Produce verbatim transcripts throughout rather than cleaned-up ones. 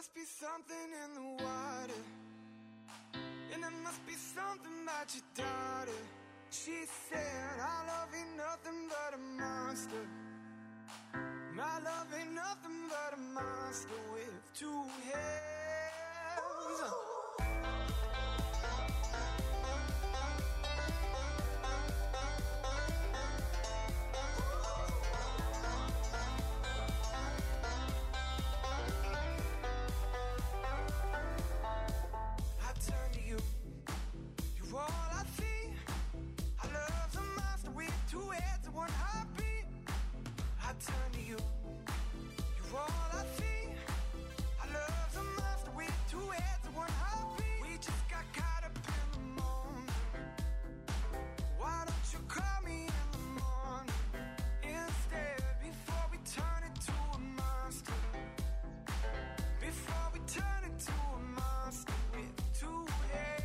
must be something in the water, and there must be something about your daughter. She said, our love ain't nothing but a monster. My love ain't nothing but a monster with two heads. All I see, I love the monster with two heads and one heartbeat. I turn to you, you're all I see. I love the monster with two heads and one heartbeat. We just got caught up in the moment. Why don't you call me in the morning instead, before we turn into a monster? Before we turn into a monster with two heads.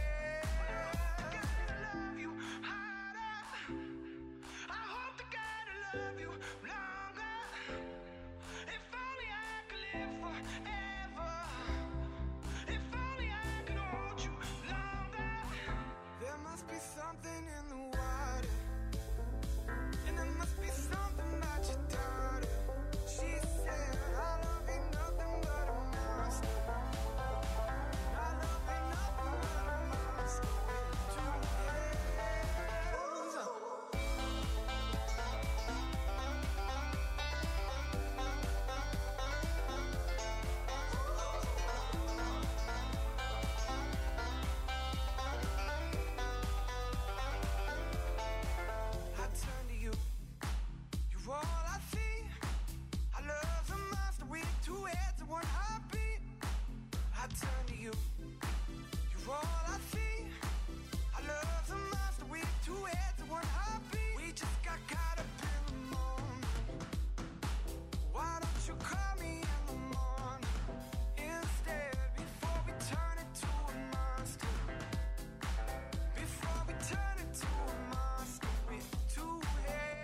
Something in the water, and there must be something about your daughter. She said, our love ain't nothing but a monster. Our love ain't nothing but a monster with two heads. All I see, I love the monster with two heads and one heartbeat. I turn to you, you're all I see. I love the monster with two heads and one heartbeat. We just got caught up in the moment. Why don't you call me in the morning instead, before we turn into a monster? Before we turn into a monster with two heads.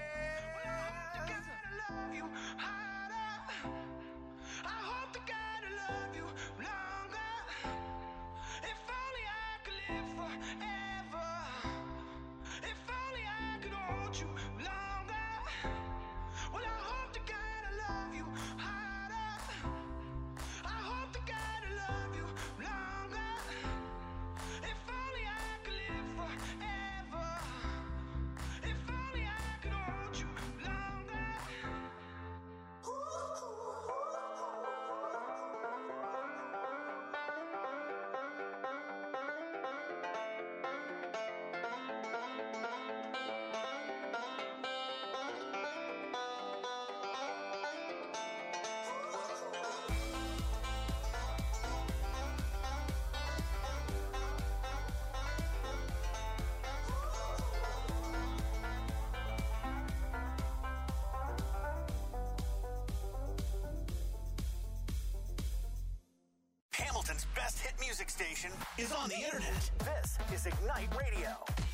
Love you harder. I hope to God I love you longer. If only I could live forever. If only I could hold you longer. Well, I hope to God I love you harder. I hope to God I love you longer. If only I could live forever. If only I could hold you longer. Hamilton's best hit music station is on the internet. This is Ignite Radio.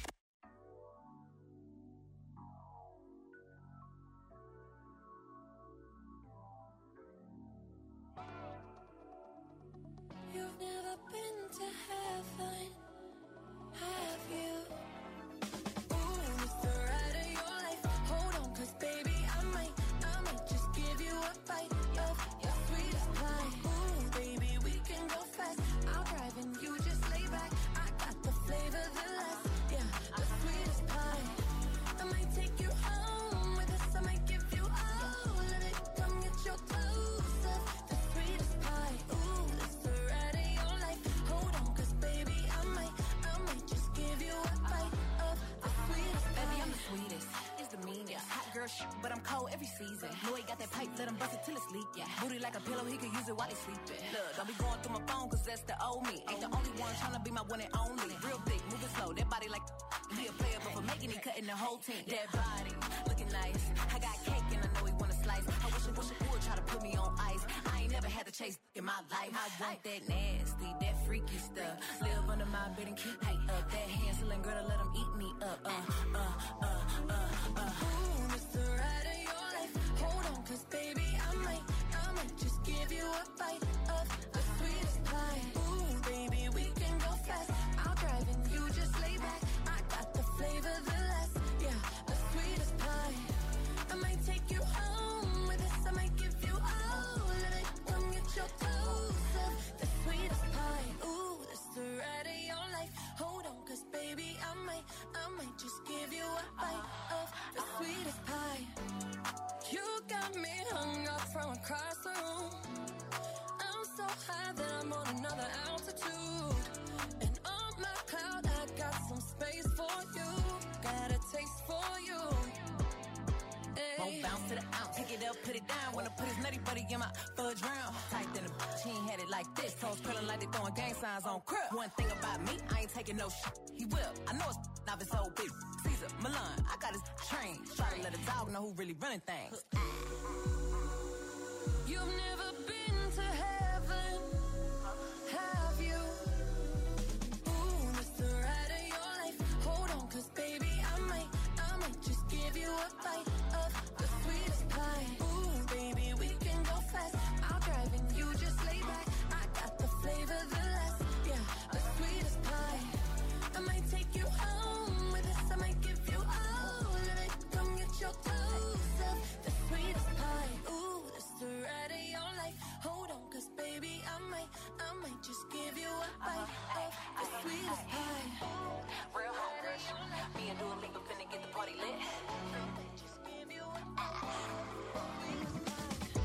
You've never been to heaven, have you? Ooh, it's the ride of your life. Hold on, cause baby, I might, I might just give you a bite of your sweetest pie. Ooh, baby, we can go fast. I'll drive and you just lay back. I got the flavor, the last, yeah, the sweetest pie. I might take you home with us. I might give you all of it. Come get your clothes up, the sweetest pie. Ooh, it's the ride of your life. Hold on, cause baby, I might, I might just give you a bite of the sweetest pie. Baby, I'm the sweetest, it's the meanest. Hot girl shit, but I'm cold every season. Know he got that pipe, let him bust it till it's leak, yeah. Booty like a pillow, he could use it while he's sleeping. Look, don't be going through my phone, cause that's the old me. Ain't the only one tryna be my one and only. Real thick, moving slow, that body like he a player, but for making it, cutting the whole team. That body, looking nice. I got cake and I know he wanna slice. I wish I wish I would try to put me on ice. I ain't never had to chase in my life. I want that nasty, that freaky stuff. Live under my bed and keep me up. That hand-selling girl to let him eat me up. Uh, uh, uh, uh, uh. Ooh, it's the ride of your life. Hold on, cause baby, I might, I might just give you a bite of the sweet in my fudge round. Tight than a bitch, he ain't had it like this. Toes curling like they throwing gang signs on crib. One thing about me, I ain't taking no shit. He will. I know it's now it's so big. Caesar, Milan, I got his train. Try to let a dog know who really running things. You've never been to heaven, have you? Ooh, it's the ride of your life. Hold on, cause baby, I might, I might just give you a bite of the sweetest pie. Ooh, baby, we can go fast. I'll drive and you just lay back. I got the flavor, the last, yeah, the sweetest pie. I might take you home with us. I might give you all of it. Come get your toes up, the sweetest pie. Ooh, it's the ride of your life. Hold on, cause baby, I might, I might just give you a bite of the sweetest pie. Real hot rush. Me and Dua Lipa finna get the party lit. I might just give you a bite of the sweetest pie.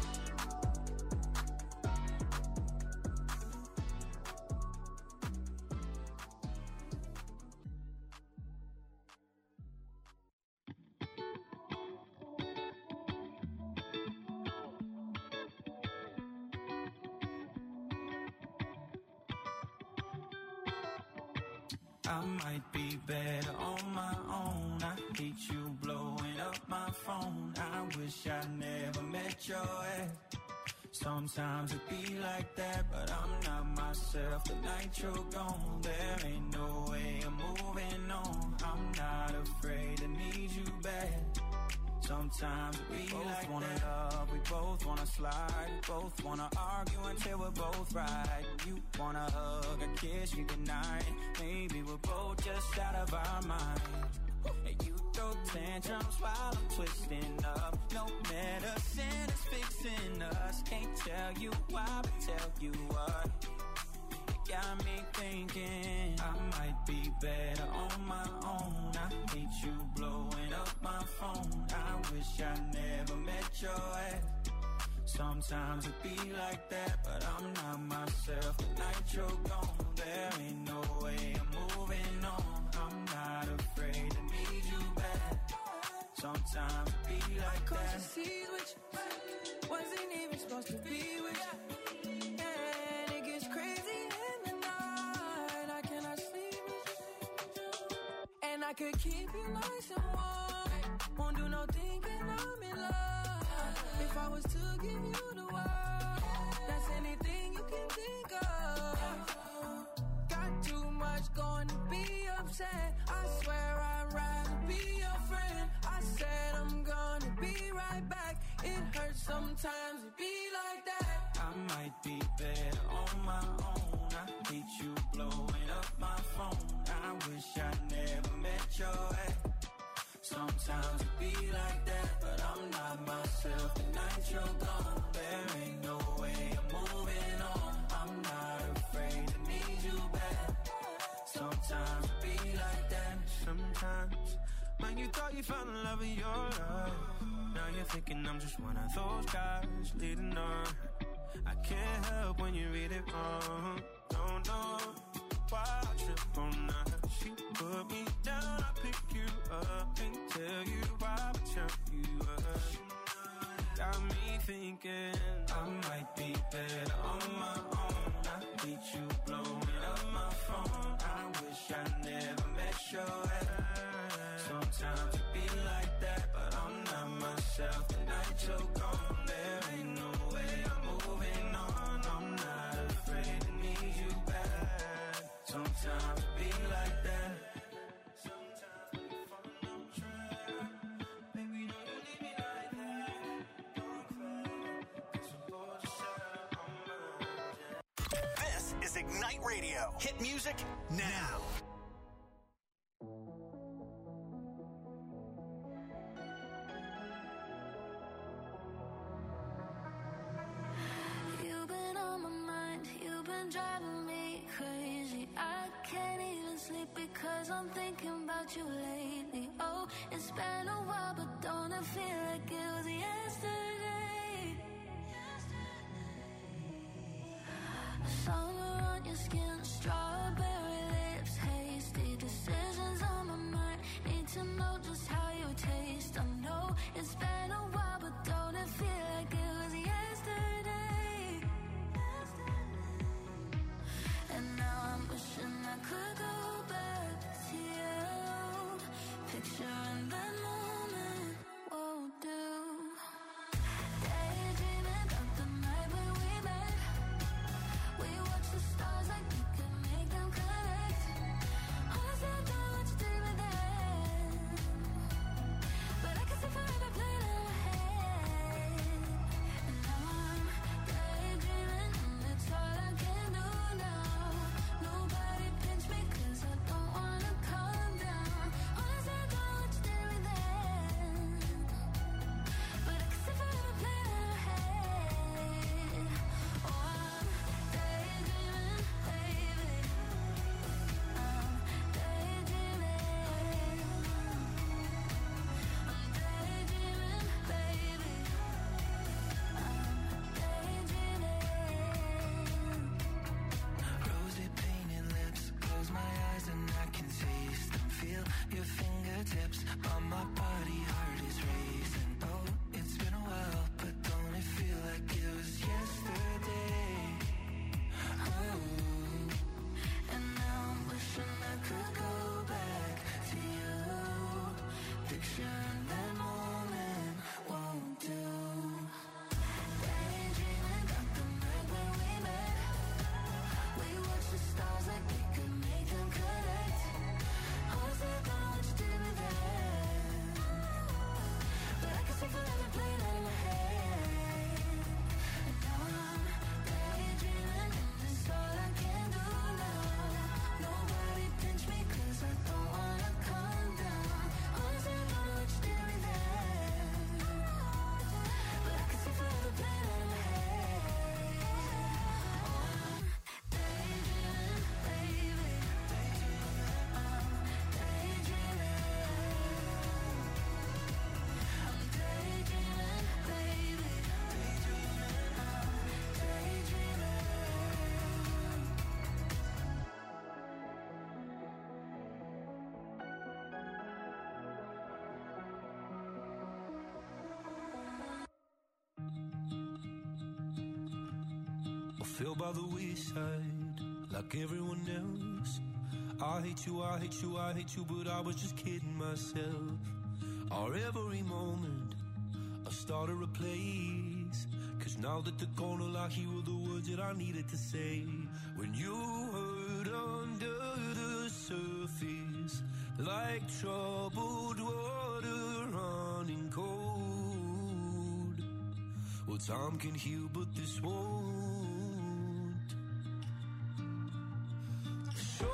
I might be better on my own. I hate you blowing up my phone. I wish I never met your ex. Sometimes it be like that, but I'm not myself. The night you're gone, there ain't no way I'm moving on. I'm not afraid to need you back. Sometimes we both like wanna that. Love, we both wanna slide, we both wanna argue until we're both right. You wanna hug and kiss me goodnight. Maybe we're both just out of our mind. And you throw tantrums while I'm twisting up. No medicine is fixing us. Can't tell you why, but tell you what. Got me thinking I might be better on my own. I hate you blowing up my phone. I wish I never met your ex. Sometimes it be like that, but I'm not myself. The night you're gone, there ain't no way I'm moving on. I'm not afraid to need you back. Sometimes it be like Cause that. you see what you wasn't even supposed to be with you. And it gets crazy in the night. I cannot sleep with you. And I could keep you nice and warm. Won't do no thinking I'm in love. If I was to give you the world, that's anything you can think of. Got too much going to be upset. I swear I'd rather be your friend. I said I'm gonna be right back. It hurts sometimes to be like that. I might be better on my own. I hate you blowing up my phone. I wish I never met your ex. Sometimes it be like that, but I'm not myself. The night you're gone, there ain't no way I'm moving on. I'm not afraid to need you back. Sometimes it be like that. Sometimes, when you thought you found the love of your life, now you're thinking I'm just one of those guys leading on. I can't help when you read it wrong. Don't know why I trip on that. She put me down, I pick you up and tell you why I turn you up. Got me thinking I might be better on my own. I hate you blowing up my phone. I wish I never met your ex. Sometimes it be like that, but I'm not myself. The night you're gone, there ain't no way I'm moving on. I'm not afraid to need you back. Sometimes it be like that. Sometimes we fall on track. Baby, don't you leave me like that. Don't cry, 'cause we're both just out on my. This is Ignite Radio. Hit music now. You've been on my mind, you've been driving me crazy. I can't even sleep because I'm thinking about you lately. Oh, it's been a while, but don't it feel like it was yesterday? Summer on your skin, strawberry lips, hasty decisions on my mind. Need to know just how you taste. I know it's been a while, but don't it feel like it was yesterday? fell by the wayside like everyone else. I hate you, I hate you, I hate you, but I was just kidding myself. Our every moment I started a place, cause now that they're gone, all I hear were the words that I needed to say. When you hurt under the surface, like troubled water running cold. Well, time can heal, but this won't. So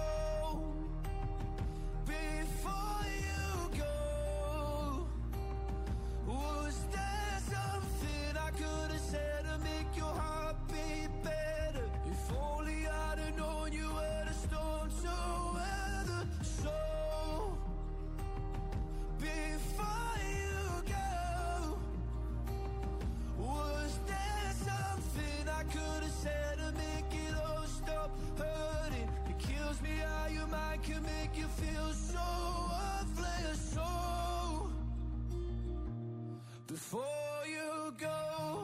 before you go, was there something I could have said to make your heart beat better? If only I'd have known you were the storm to weather. So before you go, was there something I could have said to make it all stop hurting? It kills me how your mind can make you feel so worthless. So before you go,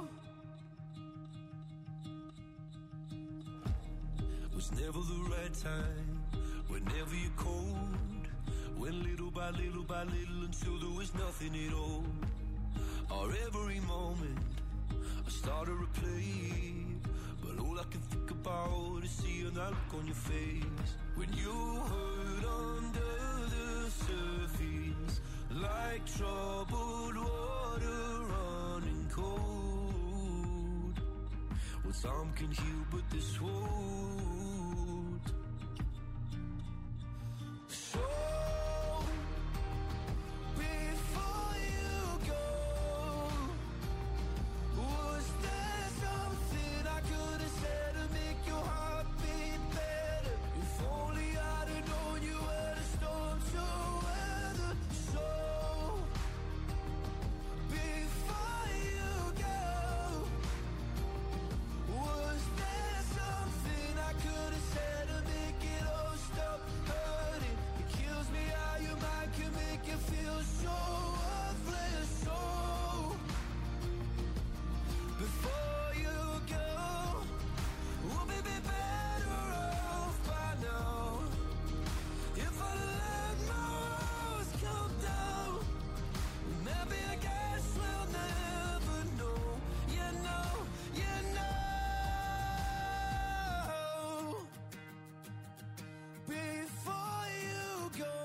was never the right time, whenever you're cold. Went little by little by little until there was nothing at all. Our every moment I started to play, but all I can think about is seeing that look on your face. When you hurt under the surface, like troubled water running cold. Well, time can heal, but this won't. So before you go, was there something I could have said to make your heart beat better? If only I'd have known you were the storm to weather. So before you go, was there something I could have said to make it all stop hurting? It kills me how your mind can make you feel so worthless. So before you go, we'll be be better off by now. If I let my walls come down, maybe I guess we'll never know. You know, you know. Before you go,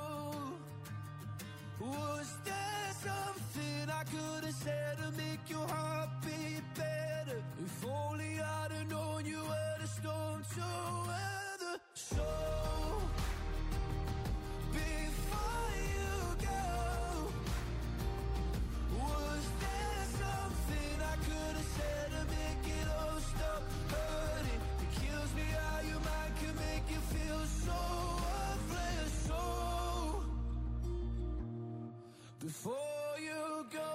was there something I could have said to make your heart beat better? If only I'd have known you were the storm to weather. So before you go, was there something I could have said to make it all stop hurting? It kills me how your mind can make you feel so worthless. So before you go.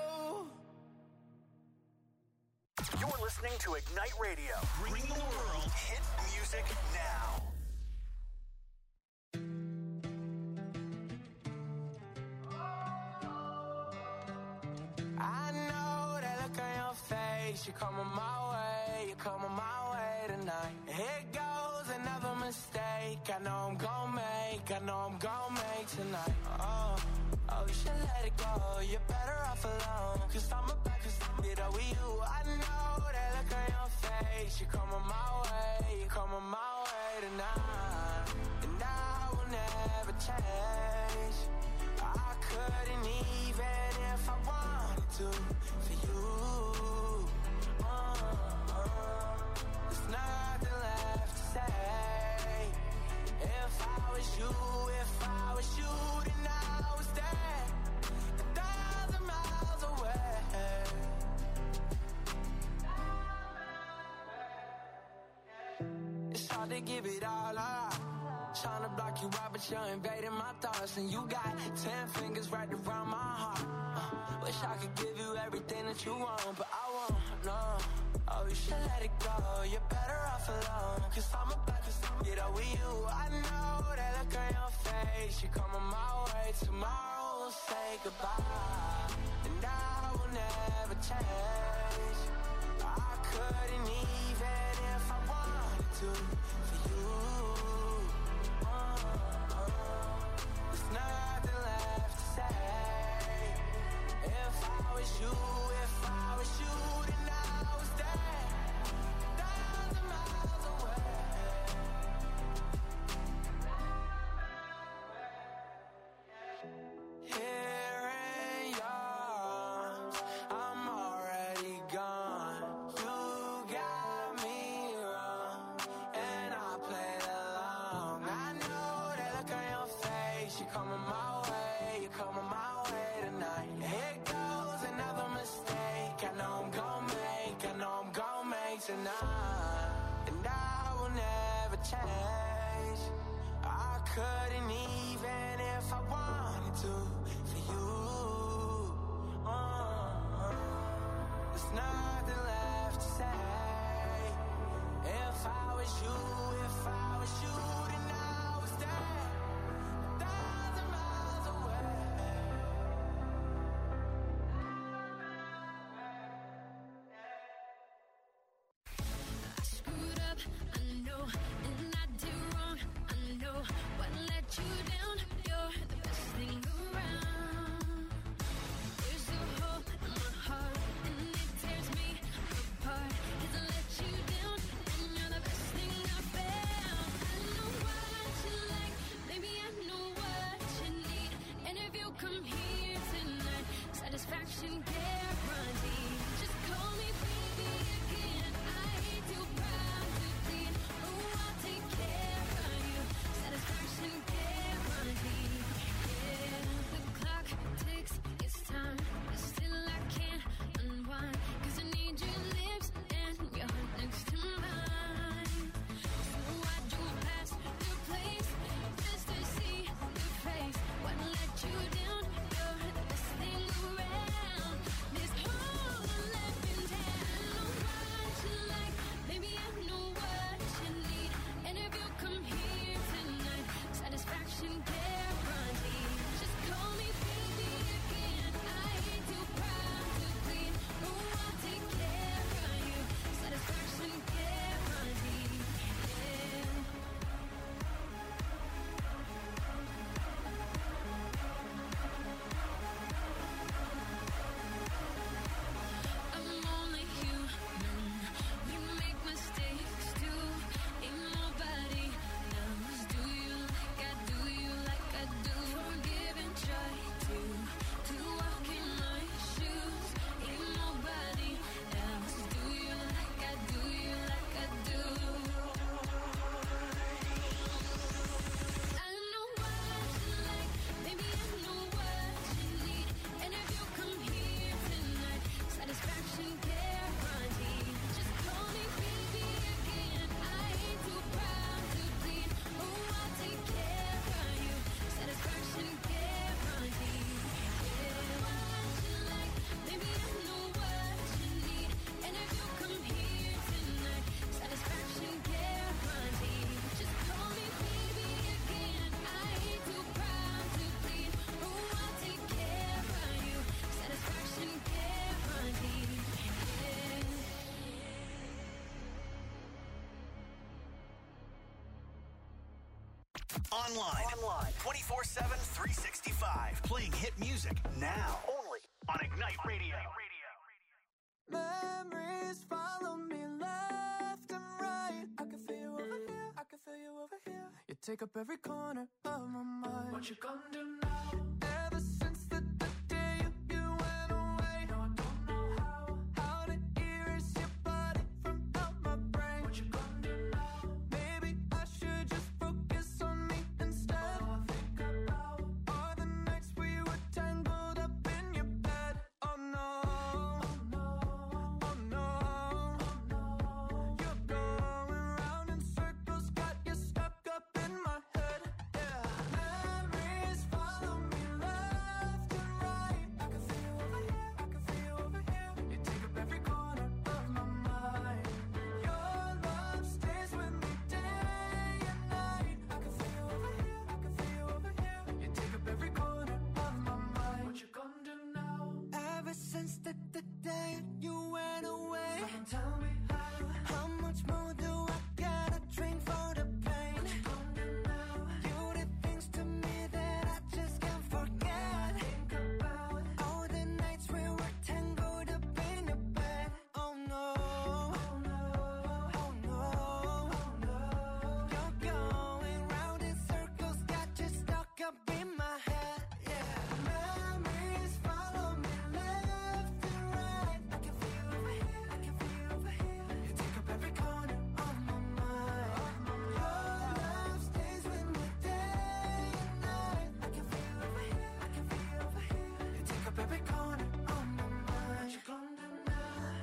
You're listening to Ignite Radio, bringing the world hit music now. I know that look on your face. You're coming my way, you're coming my way tonight. Here goes another mistake. I know I'm gon' make, I know I'm gon' make tonight. Oh, oh, you should let it go. You're better off alone. Cause I'm about to stop it over you. I know that look on your face. You're coming my way, you're coming my way tonight. And I will never change. I couldn't even if I wanted to for you. Uh, uh, there's nothing left to say. If I was you, if I was you, then I was there, a thousand miles away. It's hard to give it all up. Trying to block you out, but you're invading my thoughts. And you got ten fingers wrapped around my heart. uh, Wish I could give you everything that you want, but I won't, no. Oh, you should let it go. You're better off alone. Cause I'm about to get over you. I know that look on your face. You're coming my way. Tomorrow's say goodbye, and I will never change. I couldn't even if I wanted to for you. Oh, there's nothing left to say. If I was you, if I was you, then I was there, a thousand miles away. Here in your arms, I'm already gone. You got me wrong, and I played along. I know that look on your face. You're coming my way, you're coming my way tonight. Here goes another mistake. I know I'm gon' make, I know I'm gon' make tonight, and I will never change. I couldn't even if I wanted to for you. Oh, there's nothing left to say. If I was you, if I was you, then I was there, a thousand miles away. I screwed up, I know, and I did wrong, I know. What let you down? You're the best thing around. There's a hole in my heart, and it tears me apart. 'Cause I let you down, and you're the best thing I found. I know what you like, baby, I know what you need. And if you come here tonight, satisfaction guaranteed. Just call me baby again. I ain't too proud to plead. Oh, I'll take care of you. Satisfaction guaranteed. Yeah, the clock ticks, it's time, but still I can't unwind. 'Cause I need your lips and your heart next to mine. So I drove past your place just to see your face. What let you down? You're the best thing around. This whole life in town. I know what you like, baby, I know what you need. And if you come here tonight, satisfaction guaranteed. Just call me baby again. I ain't too proud to plead. Oh, I'll take care of you. Satisfaction guaranteed. Yeah. I'm only human. We make mistakes too. Ain't nobody knows. Do you like I do you like I do? Forgive and try to to walk in my shoes. Ain't nobody else. Do you like I do you like I do? I know what you like, baby, I know what you need. And if you come here tonight, satisfaction guaranteed. Just call me baby again. I ain't too proud to plead. Oh, I'll take care of you. Satisfaction guaranteed. Yeah, what you like, baby, I know what you need. And if you come here tonight, satisfaction guaranteed. Just call me baby again. I ain't too proud to plead. Oh, I'll take care of you. Satisfaction guaranteed. Yeah. Online. Online. twenty-four seven, three sixty-five. Playing hit music now. Only on Ignite Radio. Memories follow me left and right. I can feel you over here, I can feel you over here. You take up every corner of my mind. What you gonna do now? Ever since the, the day you, you went away, no, I don't know how, how to erase your body from out my brain. What you gonna do now? Maybe I should just focus on me instead. All I think about are the nights we were tangled up in your bed. Oh no, oh no, oh no, oh no. You're going round in circles, got you stuck up in my head. Yeah, memories follow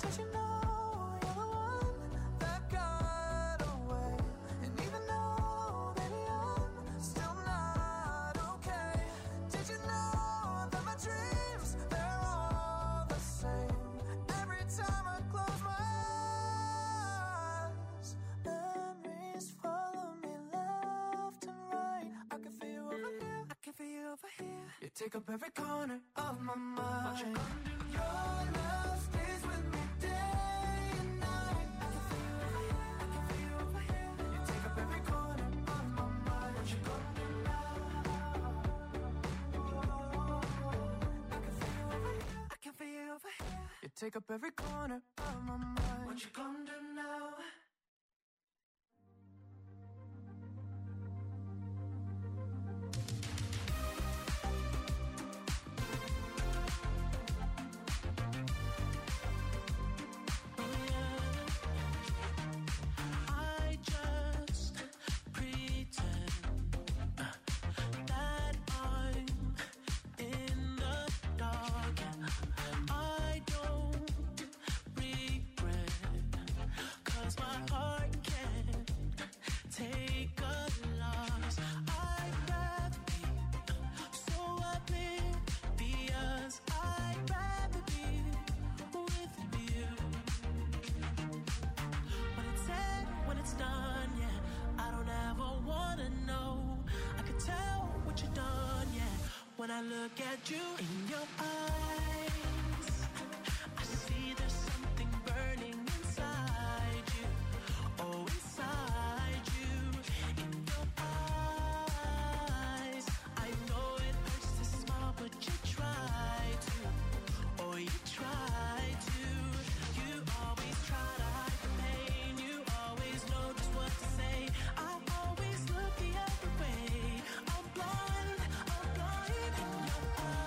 Did you know you're the one that got away? And even though, baby, I'm still not okay. Did you know that my dreams, they're all the same? Every time I close my eyes, memories follow me left and right. I can feel you over here, I can feel you over here. You take up every corner of my mind. What you gonna do? Your love stays with me day and night. I can feel you over here, I can feel you over here. You take up every corner of my mind. What you gonna do now? I can feel you over here, I can feel you over here. You take up every corner of my mind. What you gonna do now? I just pretend uh, that I'm in the dark. I don't regret, 'cause my heart can't take a loss. I'd rather be so oblivious. I'd rather be with you. When it's said, when it's done, yeah, I don't ever wanna know. I can tell what you've done, yeah, when I look at you in your eyes. I see there's something burning inside you. Oh, inside you, in your eyes. I know it hurts to smile, but you try to. Oh, you try to. You always try to hide the pain. You always know just what to say. I always look the other way. I'm blind, I'm blind in your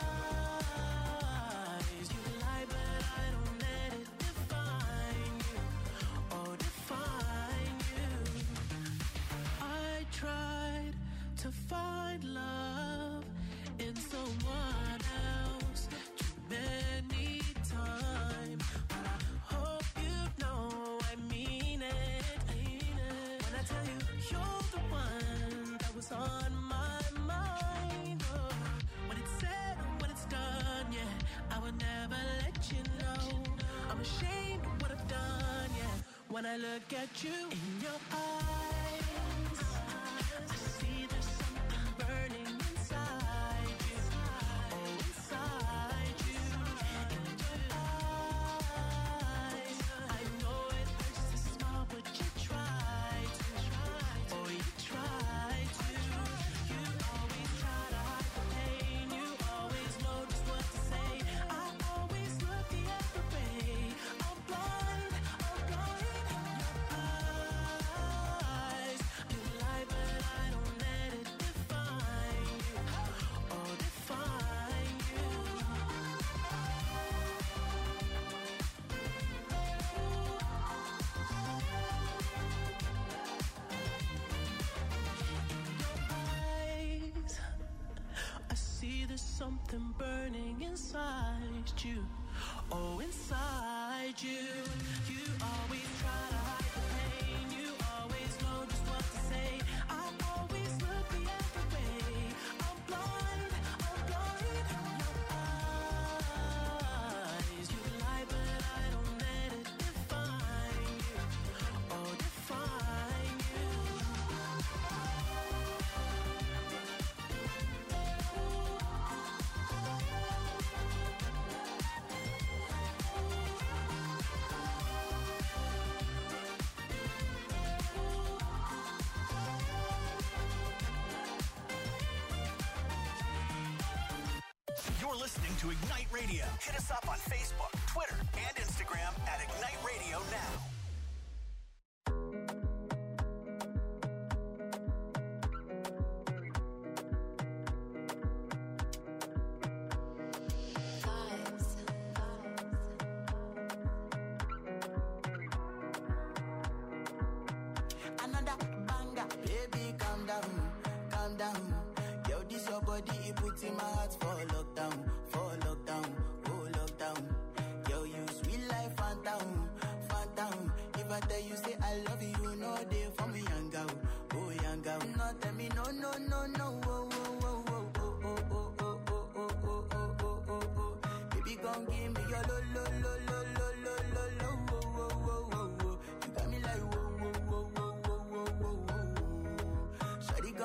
eyes. You lie, but I don't let it define you. Oh, define you. I tried to find love in someone else too many times, but I hope you know I mean it. I mean it. When I tell you you're the one that was on my mind. Oh, when it's said, when it's done, yeah, I would never let you know. I'm ashamed of what I've done, yeah, when I look at you in your eyes. I see there's something burning inside you. Oh, inside you, in your eyes. I know it hurts to smile, but you try to. Oh, you try to. You always try to hide the pain. You always know just what to say. I always look the other way. I'm blind, I'm blind in your eyes. You lie, but I don't let it define you. Oh, define you. Eyes, I see there's something burning inside you. Oh, inside you. You always try to hide the pain. You always know just what to say. I always look the other way. I'm blind, I'm blind in your eyes. You lie, but I don't let it define you. Oh, define you. You're listening to Ignite Radio. Hit us up on Facebook, Twitter, and Instagram at Ignite Radio Now. Another banger, baby, calm down, calm down. Yo, this your body, it puts in my heart for lockdown, for lockdown, oh lockdown. Yo, you sweet life, phantom,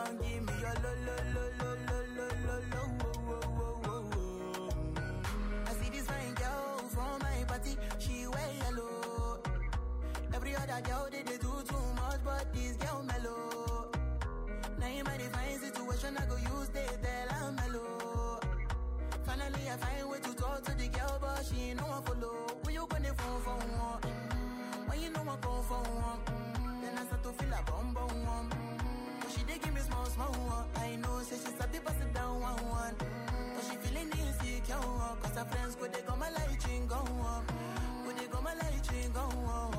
gon' give me your lo lo lo lo lo lo lo lo wo wo wo wo wo. I see this fine girl from my party, she wear yellow. Every other girl they, they do too much, but this girl mellow. Now in my divine situation, I go use they tell I'm mellow. Finally I find way to talk to the girl, but she ain't no one follow. When you gonna phone for one? When you know I go for one? Then I start to feel a bum bum one. But she dey give me small small one. I know say she start to pass it down one one. But she feeling insecure, cause her friends go they go my light ring go on. Go they go my light ring go on.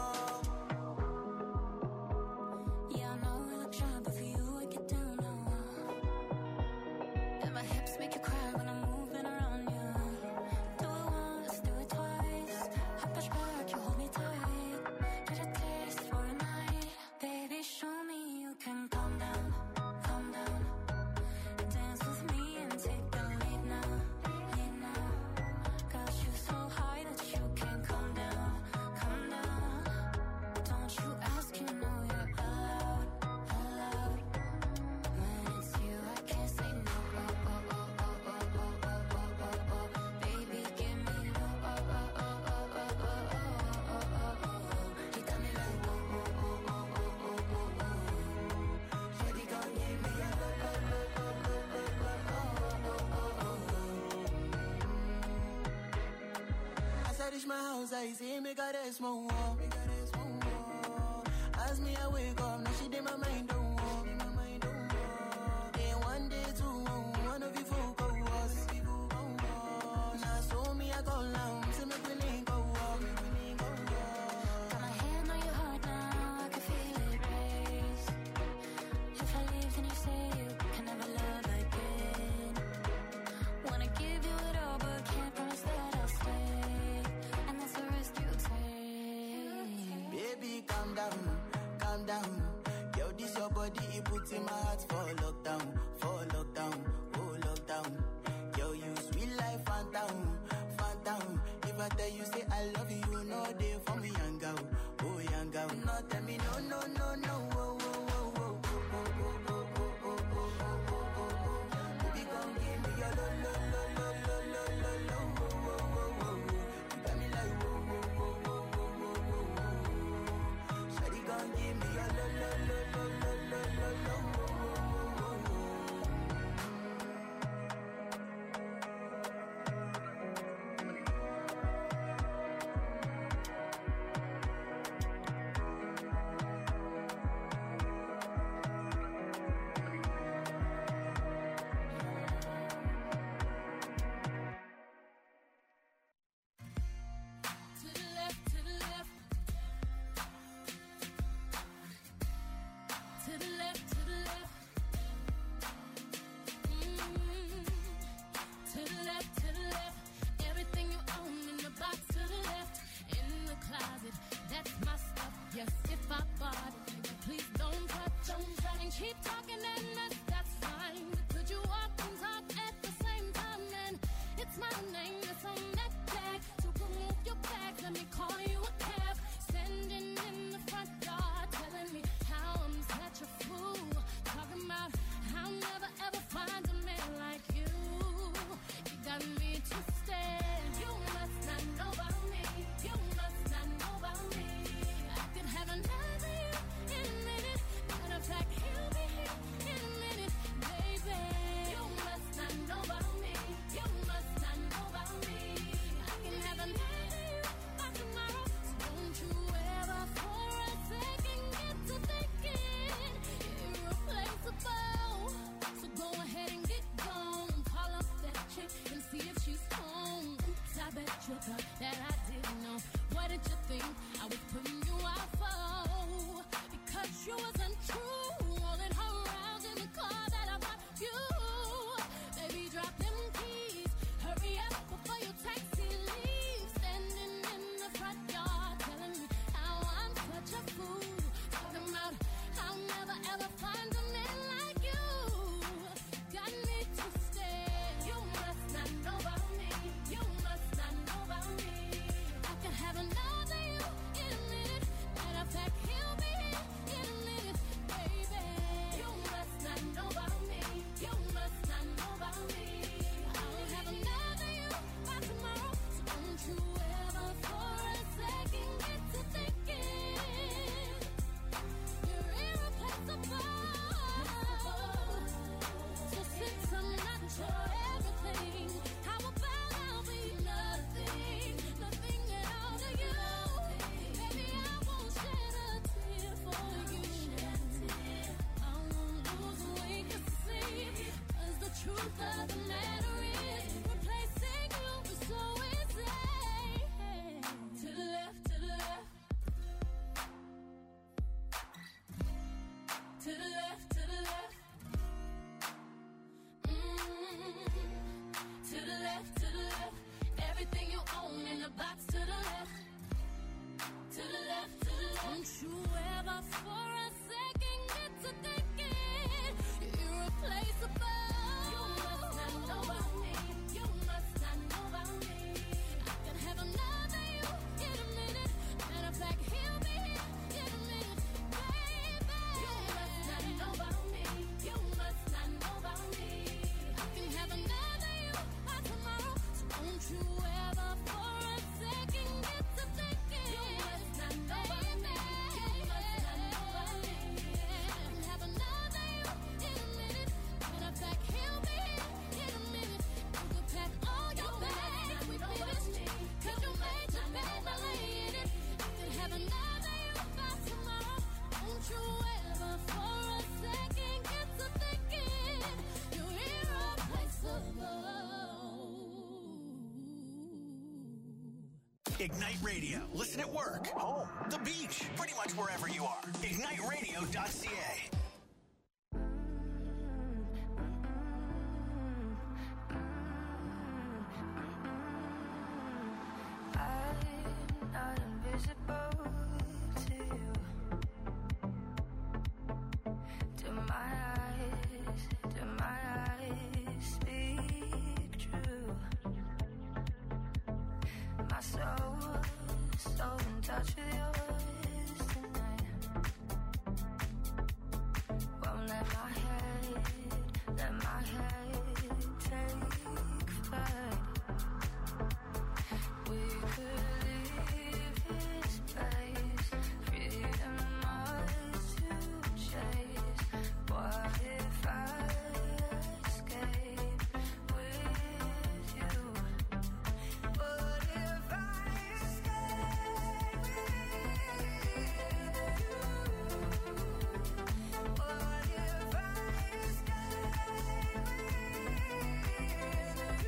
Yeah, I know I look shy, but for you I get down now. And my hips make you cry when I'm moving around you. Do it once, do it twice. I push back, you hold me tight. Get a taste for a night. Baby, show me you can calm down, calm down. Dance with me and take the lead now, lead now. Got you so high that you can't calm down, calm down. Don't you ask, you know you're allowed, allowed. When it's you, I can't say no. Oh, oh, oh, oh, oh, oh, oh, oh, oh, oh. Baby, give me low. Oh, oh, oh, oh, oh, oh, oh, oh, oh, oh. You got me like oh, oh, oh, oh, oh, oh, oh, oh. Shawty gon' give me a low, low, low, low, low, low, low, oh, oh, oh, oh. As I reach my house, I see me got a small wall. As me I wake up, now she did my mind don't walk. Then one day two, one of you folk go us. Now so me I go down, see me willing go walk. Got my hand on your heart now, I can feel it race. If I leave, then you say you can never love again. Wanna give you it all, but can't promise that I'll stay. And that's the risk you take. Baby, calm down, calm down. Yo, this your body, it puts in my heart for lockdown, for lockdown, oh lockdown. Yo, you sweet life, phantom, phantom. If I tell you say I love you, no day for me, young girl, oh young girl. No, tell me no, no, no, no, oh, oh, oh, oh, oh, oh, oh, oh, oh, oh, oh, oh, oh, oh. Baby, gon' give me your lo, lo, lo, lo, lo, lo, lo, lo, oh, oh, oh, oh, oh. You got me like oh, oh, oh, oh, oh, oh, oh, oh. Shawty gon' give me your lo, lo, lo, lo, lo, lo, lo, lo, oh, oh, oh, oh, oh. To the left, to the left. To the left, to the left. Mm. To the left, to the left. Everything you own in the box to the left. In the closet, that's my stuff. Yes, if I bought it, please don't touch, don't touch. And keep talking and that's, that's fine. But could you walk and talk at the same time? And it's my name that's on that tag. So remove your bag, let me call you a cab. Standing in the front yard, telling me how I'm such a fool. Talking about I'll never ever find a man like you. You got me twisted. You must not know about me. You must not know about me. I could have another you in a minute. Matter of fact, he'll be here in a minute, baby. You must not know about me. You must not know about me. I can have another you by tomorrow. So don't you ever for a second get to thinking of the matter is, replacing you was so easy. To the left, to the left. To the left, to the left. Mm-hmm. To the left, to the left. Everything you own in the box to the left. To the left, to the left. Don't you ever for a second get to thinking you're irreplaceable. You must not know about me. You must not know about me. I can have another you in a minute. Matter of fact, he'll be here in a minute, baby. You must not know about me. You must not know about me. I can have another you by tomorrow. So don't you ever for a second get to thinking you must not know about me. You must not know about me. I can have another you in a minute. Matter of fact, he'll be here in a minute. You can pack all your bags, we finished. Cause you made your bed, now lay in it. I can have another you by tomorrow. Don't you ever for a second get to thinking you're irreplaceable. Ignite Radio. Listen at work, home, the beach, pretty much wherever you are. ignite radio dot c a. I'm not invisible to you. Do my eyes, do my eyes speak true? My soul, so in touch with yours tonight. Won't let my head, let my head take flight. We could leave this place, freedom ours to chase. What if I escape with you? What if I escape with you? What if I escape with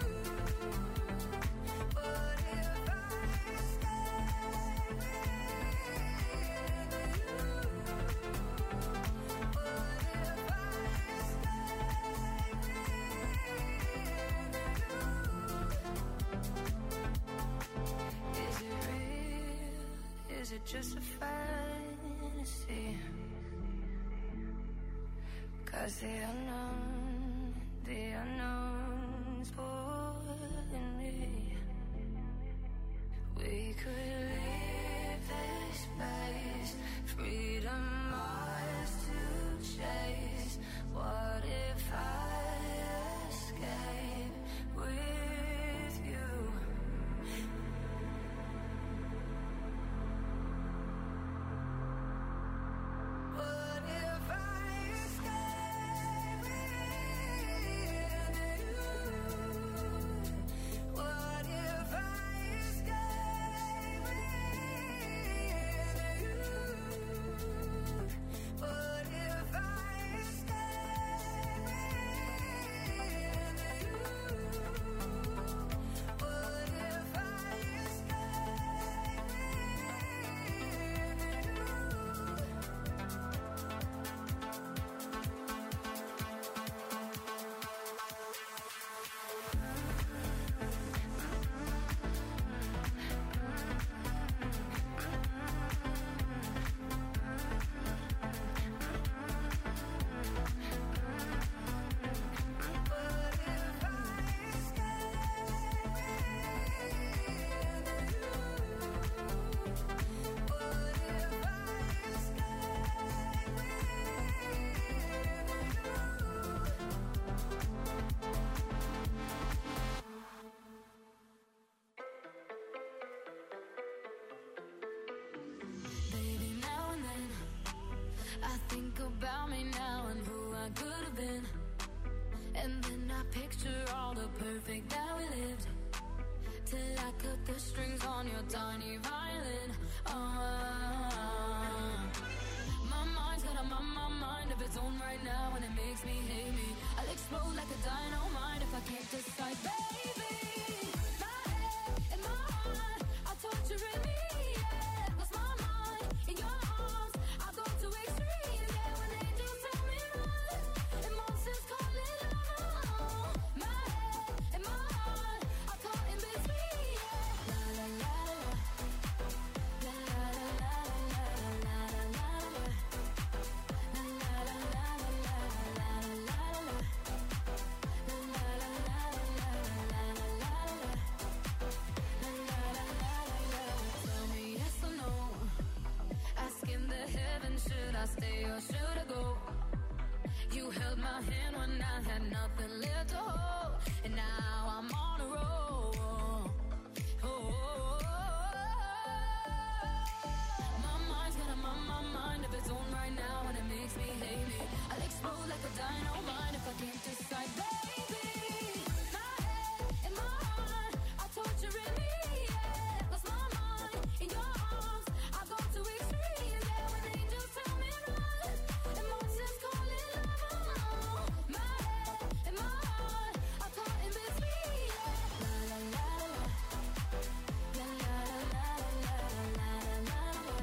you? What if I escape with you? Is it real? Is it just a fantasy? 'Cause the unknown, the unknown's pulling me. We could leave this space, freedom ours to chase. What if I escape with you? What if I escape with you? What if I escape with you? What if I escape with you? What if I escape Baby, now and then I think about me now and who I could have been. And then I picture all the perfect that we lived, till I cut the strings on your tiny violin. Oh, my mind's got a my, my mind of its own right now. and it makes me hate me. I'll explode like a dynamite if I can't decide, baby. My head and my heart are torturing me, yeah. Lost my mind in your arms, I go to extremes, yeah. When angels tell me run, and monsters call it love. My head and my heart are caught in between, yeah. La la la la, la la la la la la la la. Tell me yes or no. Asking the heavens, should I stay or should I go? You held my hand when I had nothing left to hold, and now I'm on a roll. Oh, my mind's got a my, my mind of its own right now, and it makes me hate me. I'll explode like a dynamite if I can't decide, baby. My head and my heart are torturing me, yeah. Lost my mind in your arms, I go to extremes, yeah. When angels tell me run, and monsters call it love. My head and my heart are caught in between, yeah. La la la la, la la la la la la la la.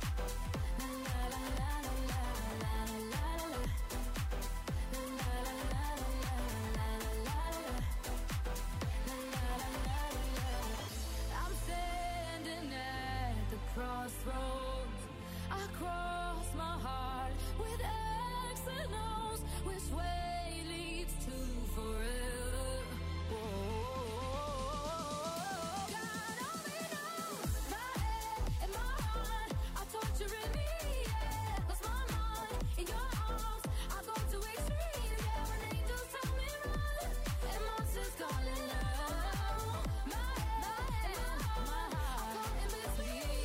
I'm standing at the crossroads. I cross my heart with X and O's. Which way leads to forever? Whoa. God only knows. My head and my heart are torturing me, yeah. Lost my mind in your arms, I go to extremes, yeah. When angels tell me run, and monsters call it love. My head and my heart are caught in between,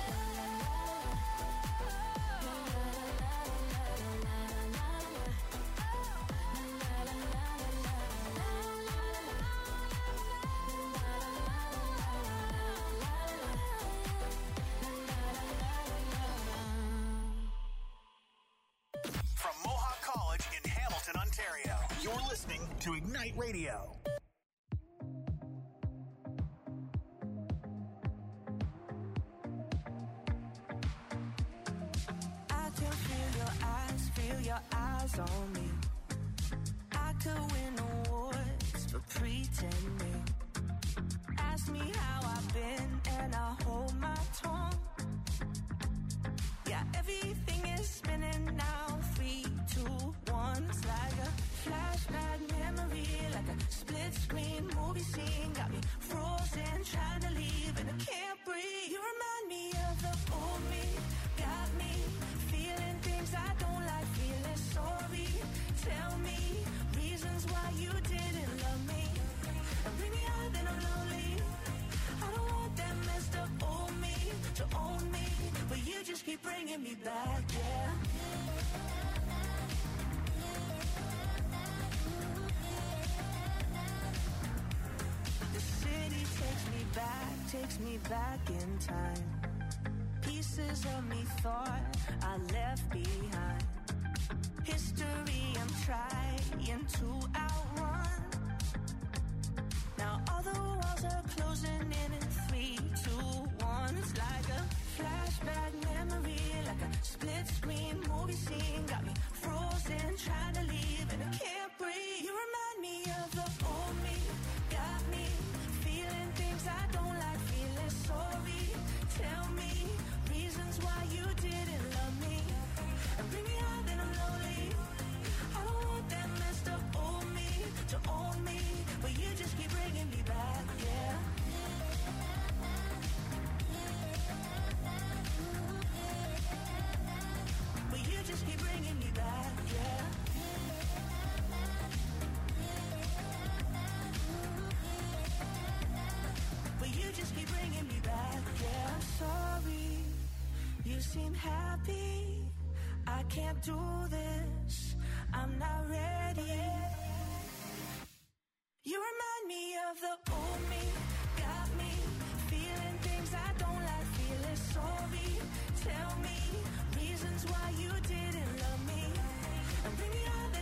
From Mohawk College in Hamilton, Ontario, you're listening to Ignite Radio. I can feel your eyes, feel your eyes on me. I could win awards for pretending. Ask me how I've been and I hold my tongue. Yeah, everything is spinning now. Three, two, one. It's like a flashback memory, like a split screen movie scene. Got me frozen, trying to leave and I can't breathe. You remind me of the old me. Got me feeling things I don't like, feeling sorry. Tell me reasons why you didn't love me. And bring me out, then I'm lonely. I don't want that messed up old me to own me, but you just keep bringing me back, yeah. The city takes me back, takes me back in time. Pieces of me thought I left behind. History I'm trying to outrun. Now all the walls are closing in in three, two, one. It's like a flashback memory, like a split screen movie scene. Got me frozen, trying to leave and I can't breathe. You remind me of the old me. Got me feeling things I don't like, feeling sorry. Tell me reasons why you didn't love me. And bring me out, then I'm lonely. I don't want that messed up old me to own me, but you just keep bringing me back, yeah. But you just keep bringing me back, yeah. But you just keep bringing me back, yeah. I'm sorry, you seem happy. I can't do this, I'm not ready. You remind me of the old me. Got me feeling things I don't like, feeling sorry. Tell me reasons why you didn't love me. And bring me out,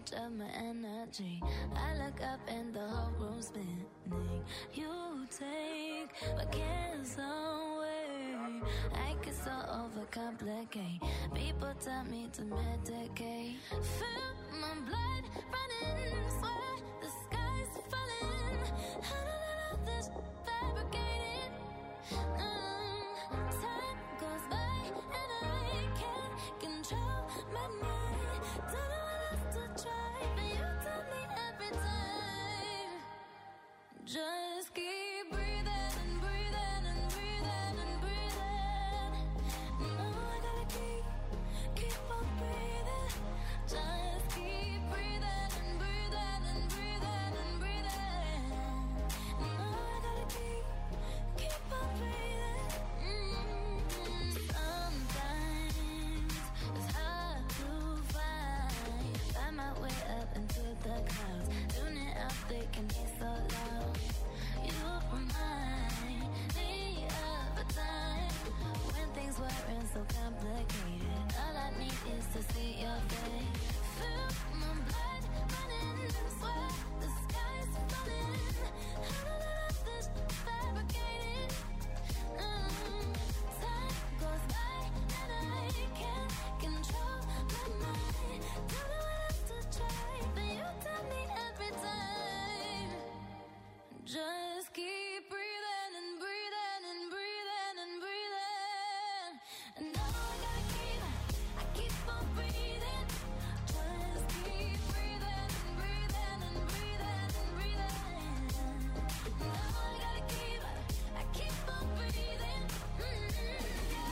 much of my energy. I look up and the whole room's spinning. You take my cares away. I get so overcomplicate. People tell me to medicate. Feel my blood running, swear the sky's falling. I don't know this fabricated. Mm, time goes by and I can't control my mind. Don't know what else to try, but you tell me every time. Just keep breathing and breathing and breathing and breathing. No, I gotta keep, keep on breathing. Just keep breathing and breathing and breathing and breathing. No, I gotta keep, keep on breathing. Mm-hmm. Sometimes it's hard to find, find my way up into the clouds. Tuning out, they can be so loud. You remind me of a time when things weren't so complicated. All I need is to see your face. Feel my blood running, swear the sky's falling. I don't know if this fabricated. Mm, time goes by and I can't control my mind. Don't know what else to try, but you tell me every time. Just keep breathing and breathing and breathing and breathing. And now I gotta keep, I keep on breathing. Just keep breathing and breathing and breathing and breathing. Now I gotta keep, I keep on breathing. Mm-hmm.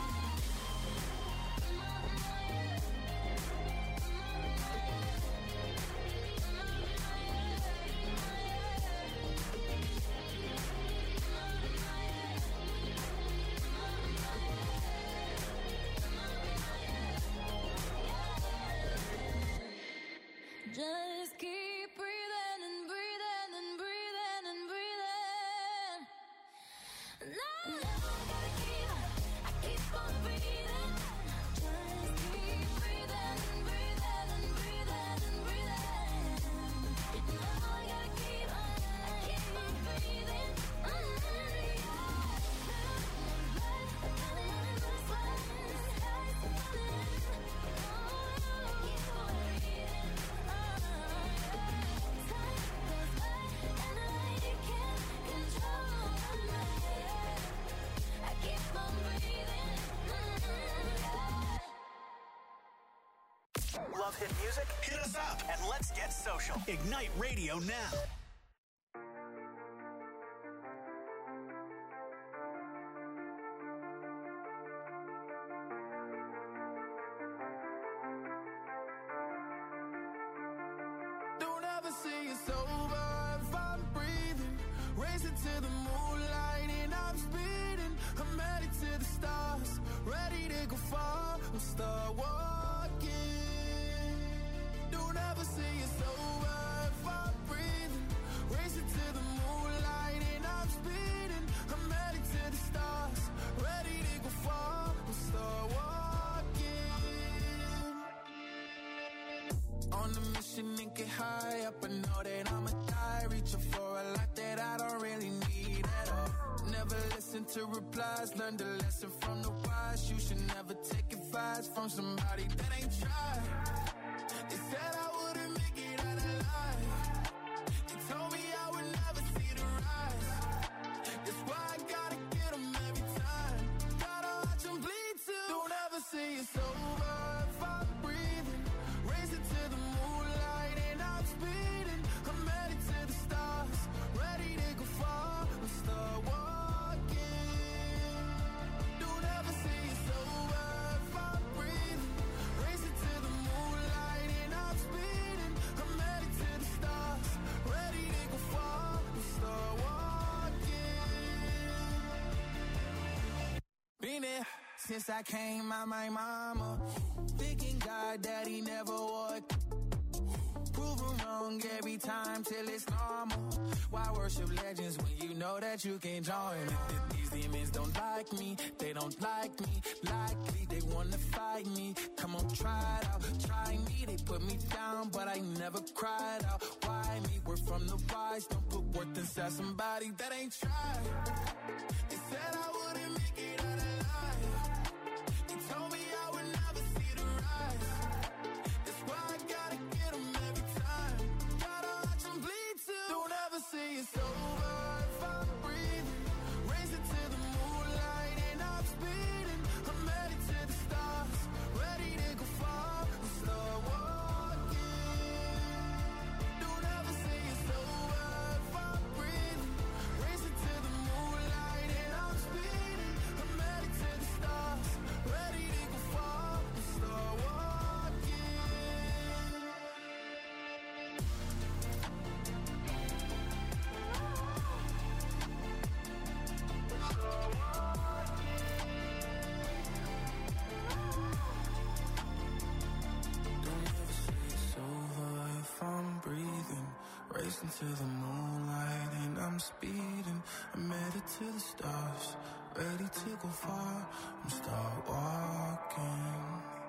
Just keep breathing and breathing and breathing and breathing. Now, now I gotta keep, I keep on breathing. Just keep breathing and breathing and breathing and breathing. Now I gotta keep, I keep on breathing. Love hit music? Hit us up and let's get social. Ignite Radio now. Don't ever say it's over if I'm breathing. Racing to the moonlight and I'm speeding. I'm headed to the stars, ready to go far. I'll start walking. Don't ever say it's over if I'm breathing. Racing to the moonlight and I'm speeding. I'm headed to the stars, ready to go far. I'll start walking. On a mission and get high up, I know that I'ma die. Reaching for a lot that I don't really need at all. Never listen to replies, learn the lesson from the wise. You should never take advice from somebody that ain't tried. They said I wouldn't make it out alive. They told me I would never see the rise. That's why I gotta get them every time. Gotta watch them bleed too. Don't ever say it's over if I'm breathing. Racing to the moonlight and I'm speeding. I'm headed to the stars, ready to go far. I'll start walking. Don't ever say it's over if I'm breathing. Racing to the moonlight and I'm speeding. I'm headed to the stars, ready to go far. I'll start walking. Been there since I came out my mama. Thinking God that he never would. Prove him wrong every time till it's normal. Why worship legends when you know that you can join? These demons don't like me, they don't like me. Likely they wanna fight me. Come on, try it out, try me. They put me down, but I never never cried out. Why me? We're from the wise. Don't put worth inside somebody that ain't tried. They said I wouldn't make it out alive. You told me I would never see the rise. That's why I gotta get them every time. Gotta watch them bleed too. Don't ever say it's over if I'm breathing. Raise it to the moonlight and I'm speeding. I'm headed to the stars, ready to go far and start walking. Don't ever say it's over if I'm breathing. Raise it to the moonlight and I'm speeding. I'm headed to the stars, ready to go far and start walking. Don't ever say it's over if I'm breathing. Racing to the moonlight and I'm speeding. I'm headed to the stars, ready to go far and start walking.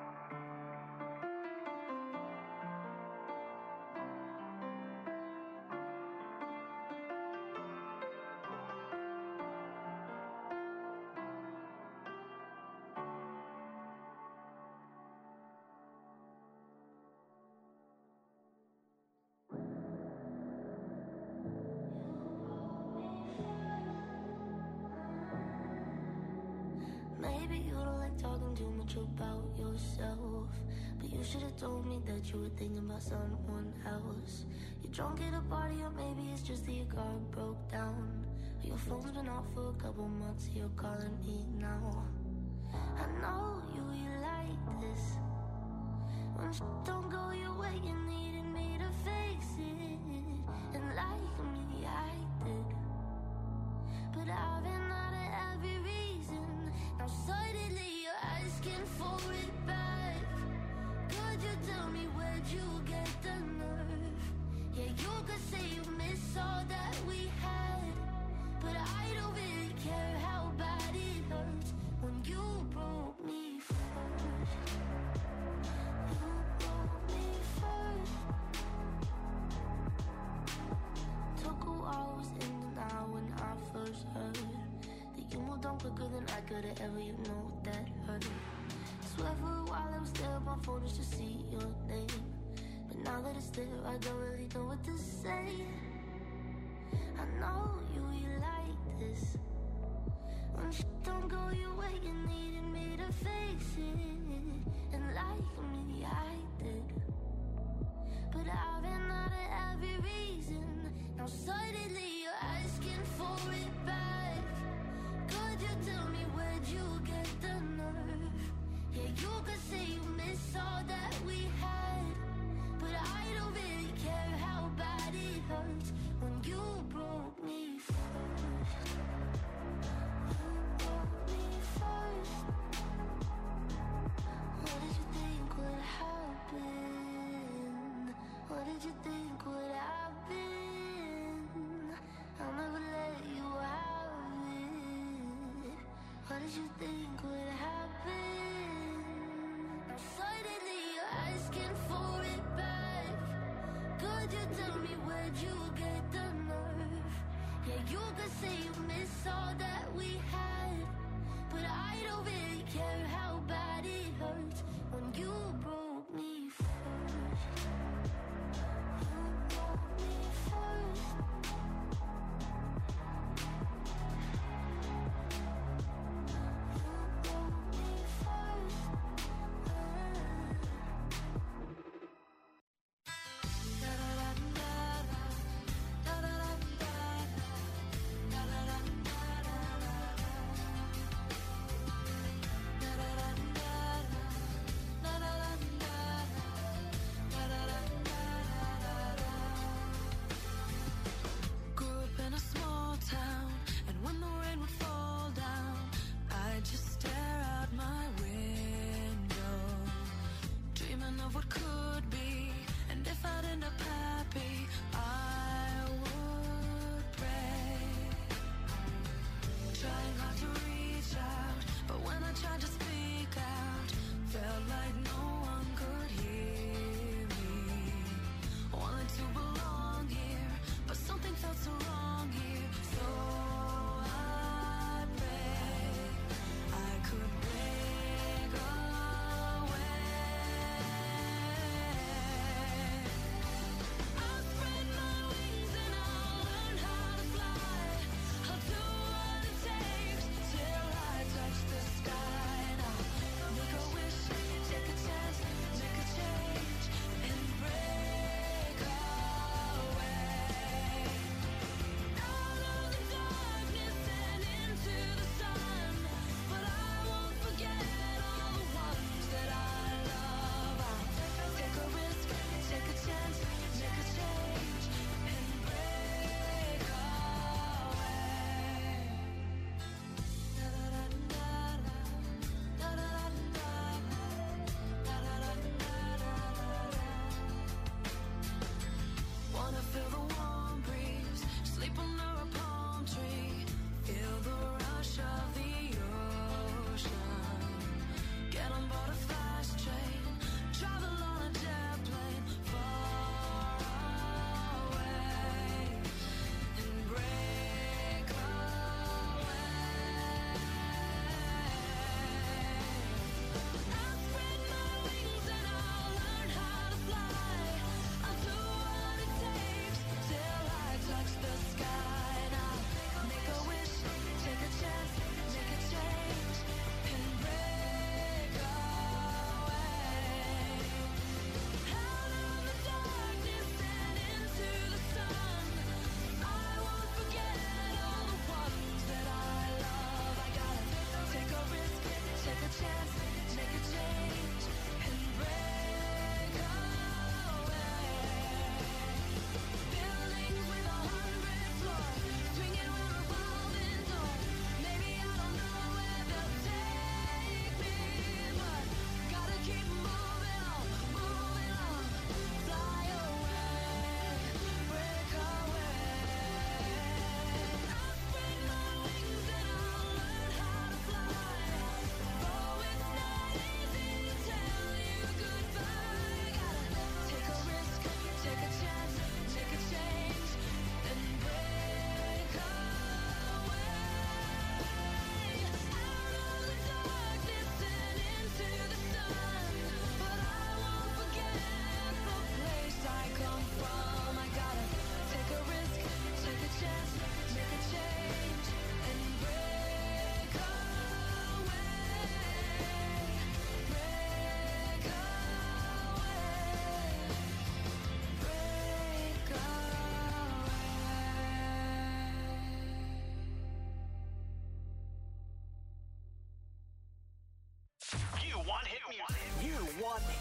Maybe you don't like talking too much about yourself, but you should have told me that you were thinking about someone else. You're drunk at a party, or maybe it's just that your car broke down. Or your phone's been off for a couple months, so you're calling me now. I know you, you like this. When shit don't go your way, you needed me to fix it. And like me, I did. But I've been out of every reason. Now suddenly you're asking for it back. Could you tell me where'd you get the nerve? Yeah, you could say you miss all that we had, but I don't really care how bad it hurts when you broke me first. You broke me first. Took a while, was in denial when I first heard that you moved on quicker than I could've ever, you know that hurt. Swear for a while I was there on my phone just to see your name, but now that it's there I don't really know what to say. I know you, you like this. When shit don't go your way, you needed me to fix it. And like me, I did. But I've been out of every reason. Now suddenly you're asking for it back. Could you tell me where'd you get the nerve? Yeah, you could say you miss all that we had, but I don't really care how bad it hurts when you broke me first. You broke me first. What did you think would happen? What did you think would happen? I'll never let you have it. What did you think would happen? Now suddenly you're asking for it back. Could you tell me where'd you get the nerve? Yeah, you could say you miss all that we had, but I don't really care how bad it hurts when you broke me first. You broke me first. You broke me first.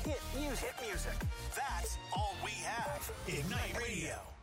hit music. Hit music. That's all we have. Ignite Radio.